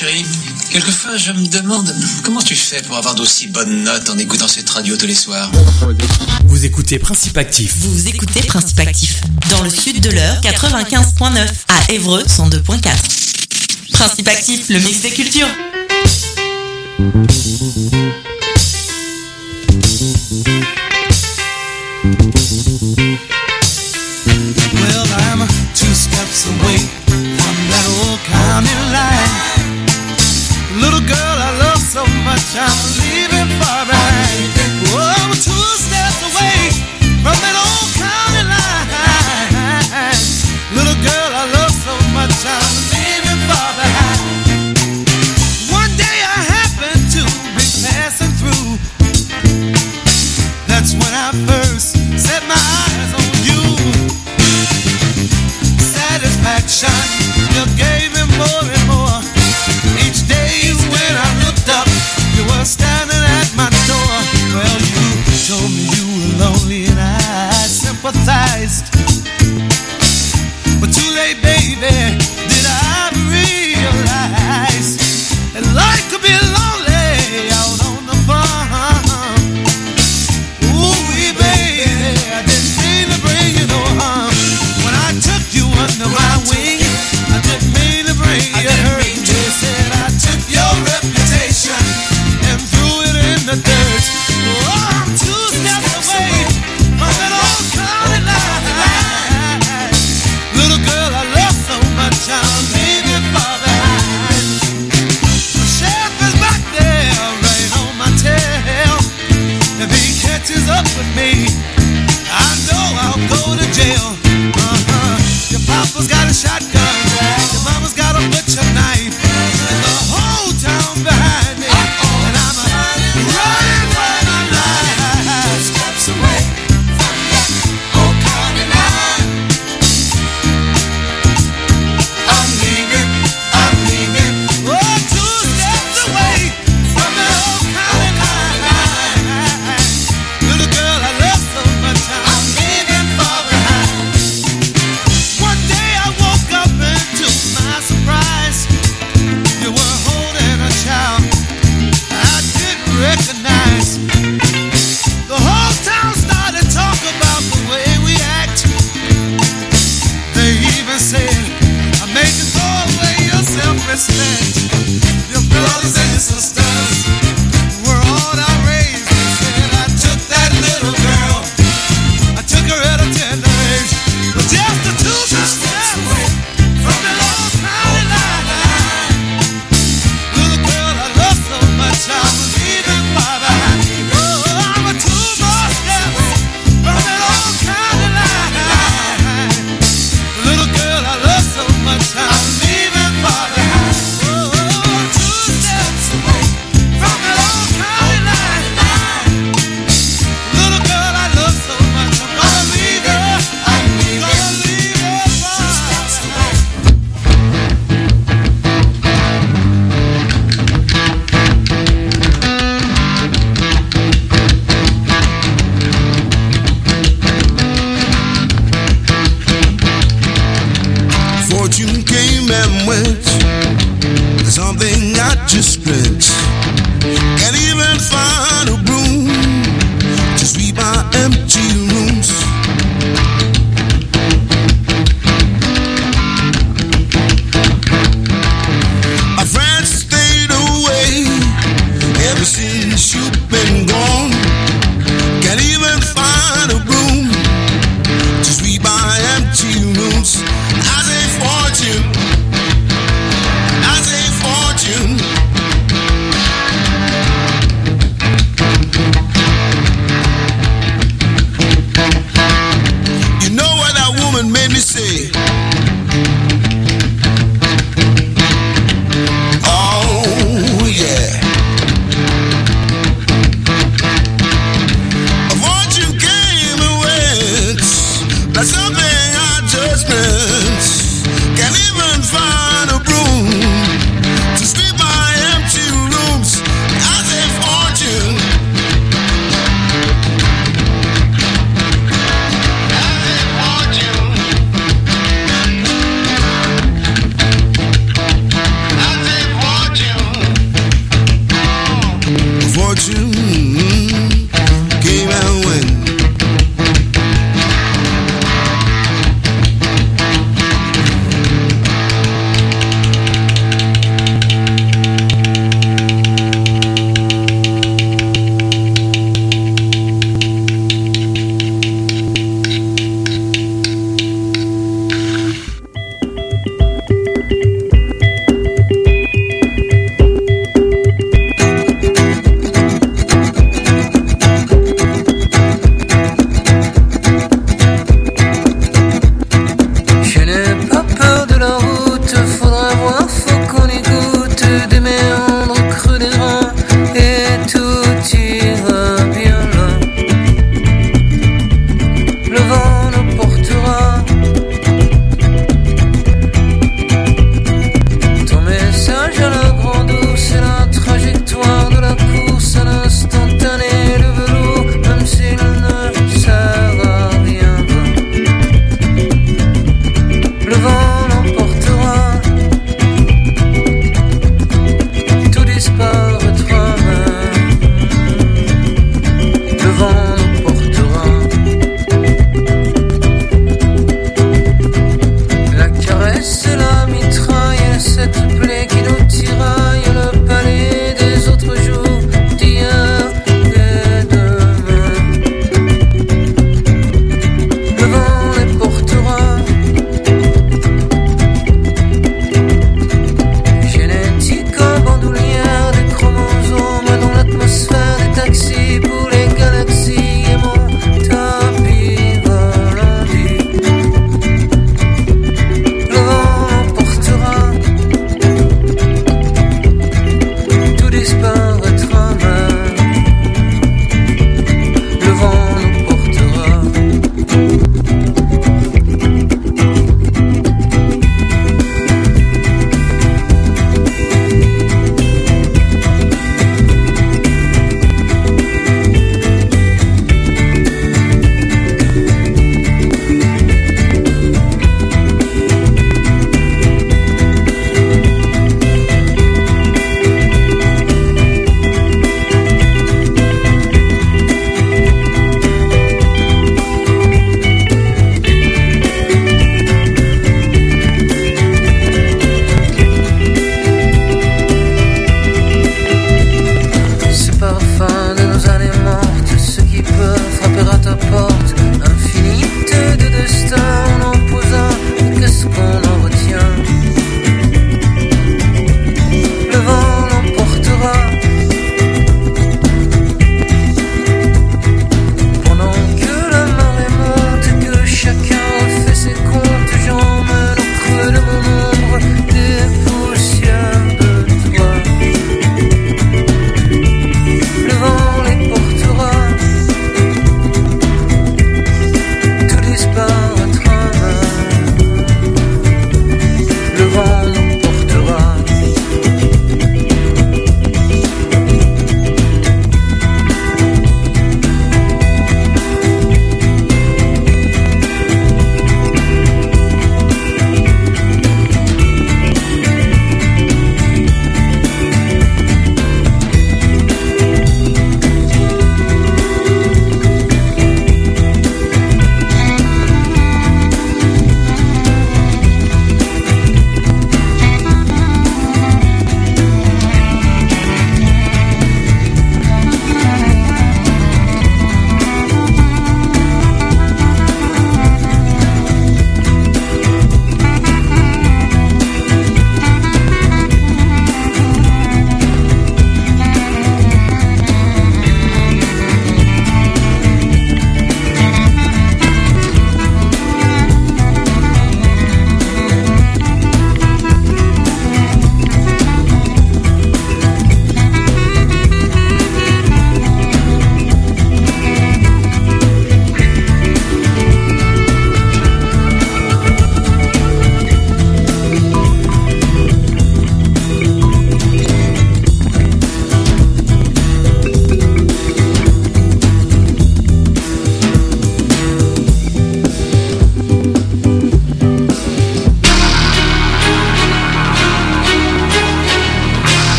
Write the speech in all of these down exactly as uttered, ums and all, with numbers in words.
chérie, quelquefois je me demande comment tu fais pour avoir d'aussi bonnes notes en écoutant cette radio tous les soirs. Vous écoutez Principe Actif. Vous écoutez Principe Actif, dans le sud de l'heure, quatre-vingt-quinze virgule neuf, à Évreux, cent deux virgule quatre. Principe Actif, le mix des cultures. Well, I'm two steps away from that old county line. Little girl I love so much, I'm leaving far behind. Oh, I'm two steps away from that old county line. Little girl I love so much, I'm leaving far behind. One day I happened to be passing through. That's when I first set my eyes on you. Satisfaction, you gave me more and more. Each day when I looked up, you were standing at my door. Well, you told me you were lonely and I sympathized. But too late, baby, did I realize that life could be lonely out on the farm. Ooh, baby, I didn't mean to bring you no harm. When I took you under my wing, I didn't mean to bring you hurt. They said I took your reputation and threw it in the dirt. Oh, I'm two steps away from that old county line. Little girl I love so much, I'm leaving far behind. The sheriff is back there, right on my tail. If he catches up with me, I know I'll go to jail. Uh-huh. Your papa's got a shotgun, your mama's got a butcher knife, and the whole town behind me. Uh-oh. And I'm running, running for my life. Two steps away from that old county line. I'm leaving, I'm leaving. Oh, two steps away from that old county line. Little girl I love so much, I'm leaving far behind. One day I woke up and to my surprise, you were holding a child I didn't recognize. The whole town started talking about the way we act. They even said, I make you throw away your self-respect. Your brothers and your sisters were all outraged. They said I took that little girl, I took her at a tender age. But just the two steps away from the old county line. Little girl I love so much, I'm leaving far behind. Oh, I'm a two more steps from that old county line. Little girl I love so much, I'm leaving far behind. Oh, two steps away from that old county line. Little girl I love so much, I'm gonna leave her. I'm gonna leave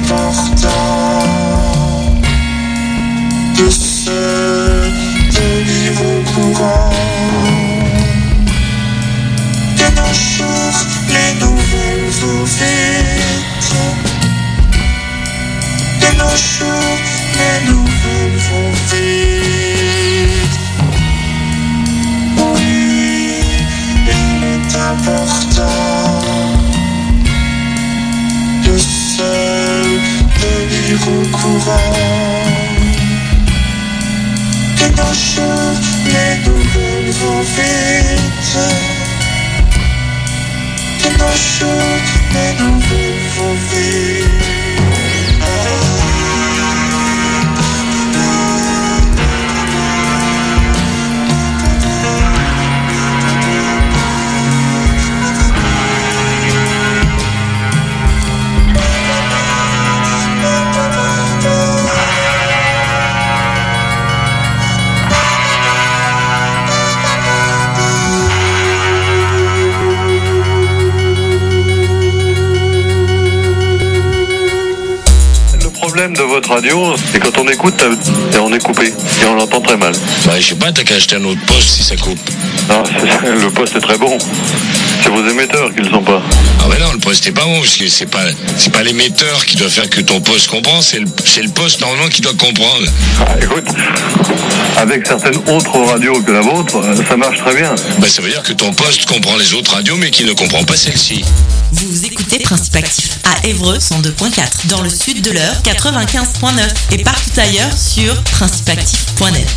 important de se tenir au courant de nos choses, les nouvelles vont vite. De nos jours, les nouvelles vont vite. Oui, il est important de se tenir au courant de nos jours, les nouvelles vont vite. De nos jours, les nouvelles vont vite. Le problème de votre radio, c'est quand on écoute, et on est coupé, et on l'entend très mal. Bah, je sais pas, t'as qu'à acheter un autre poste si ça coupe. Non, le poste est très bon. C'est vos émetteurs qui le sont pas. Ah ouais non, le poste est pas bon, parce que c'est pas, c'est pas l'émetteur qui doit faire que ton poste comprend, c'est le, c'est le poste normalement qui doit comprendre. Ah, écoute, avec certaines autres radios que la vôtre, ça marche très bien. Bah ça veut dire que ton poste comprend les autres radios, mais qu'il ne comprend pas celle-ci. Vous écoutez Principe Actif à Évreux cent deux point quatre, dans le sud de l'Eure quatre-vingt-quinze point neuf et partout ailleurs sur principe actif point net.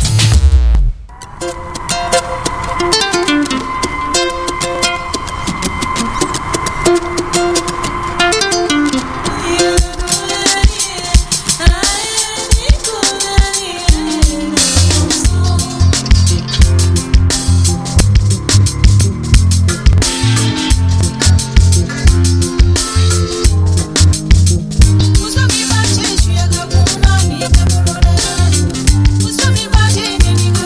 Usami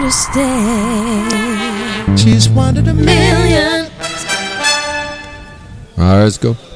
to stay. She's one in a million. All right, let's go.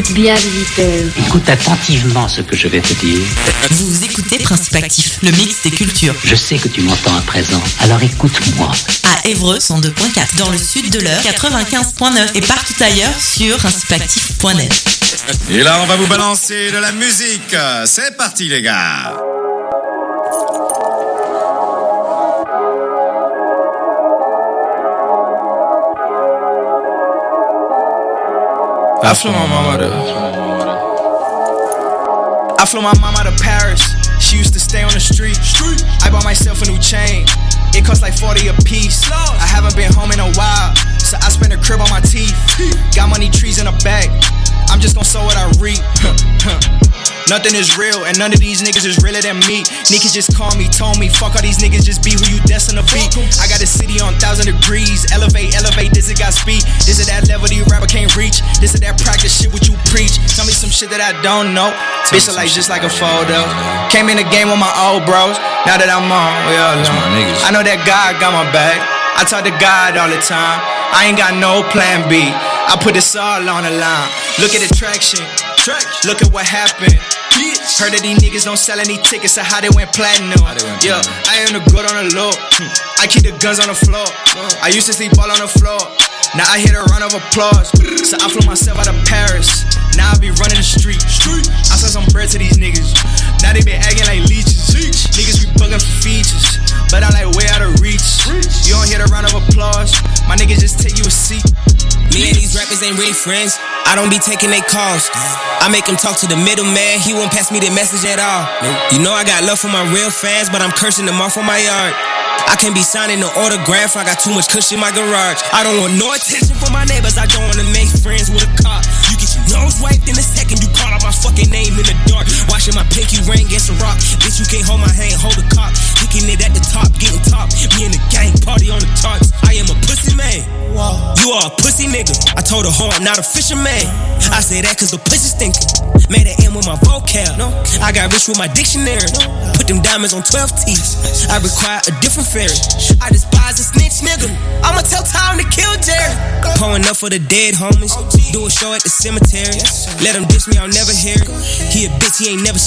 Écoute bien, visiteur. Écoute attentivement ce que je vais te dire. Vous écoutez Principe Actif, le mix des cultures. Je sais que tu m'entends à présent, alors écoute-moi. À Évreux cent deux point quatre, dans le sud de l'Eure quatre-vingt-quinze point neuf et partout ailleurs sur principe actif point net. Et là, on va vous balancer de la musique. C'est parti, les gars. I flew my mama to I flew my mama to Paris. She used to stay on the street. I bought myself a new chain. It cost like forty a piece. I haven't been home in a while, so I spent a crib on my teeth. Got money trees in a bag. I'm just gon' sow what I reap. Nothing is real, and none of these niggas is realer than me. Niggas just called me, told me, fuck all these niggas, just be who you destined to be. I got a city on thousand degrees. Elevate, elevate, this it got speed. This is that level the rapper can't reach. This is that practice shit what you preach. Tell me some shit that I don't know. Bitch are like just like a photo. Came in the game with my old bros. Now that I'm on, we all alone. I know that God got my back. I talk to God all the time. I ain't got no plan B. I put this all on the line. Look at the traction. Look at what happened. Heard that these niggas don't sell any tickets, so how they went platinum. Yeah, I am the good on the low. I keep the guns on the floor. I used to sleep all on the floor. Now I hit a round of applause. So I flew myself out of Paris. Now I be running the street. I sell some bread to these niggas. Now they been acting like leeches. Niggas be bugging for features, but I like way out of reach. You don't hear the round of applause. My niggas just take you a seat. Me and these rappers ain't really friends. I don't be taking they calls. I make them talk to the middleman. He won't pass me the message at all. You know I got love for my real fans, but I'm cursing them off on my yard. I can't be signing no autograph. I got too much cushion in my garage. I don't want no attention from my neighbors. I don't wanna make friends with a cop. You get your nose wiped in a second. You call out my fucking name in the dark. Watching my pinky ring against a rock. Bitch, you can't hold my hand, hold a cop. Kicking it at the top, getting top. Me and the gang party on the tarts. I am a pussy man. You are a pussy nigga. I told her, ho, I'm not a fisherman. I say that cause the pussy stinking. Made an M with my vocab. No, I got rich with my dictionary. Put them diamonds on twelve teeth. I require a different fairy. I despise a snitch nigga. I'ma tell time to kill Jerry. Pouring up for the dead homies. Do a show at the cemetery. Let him diss me, I'll never hear it. He a bitch, he ain't never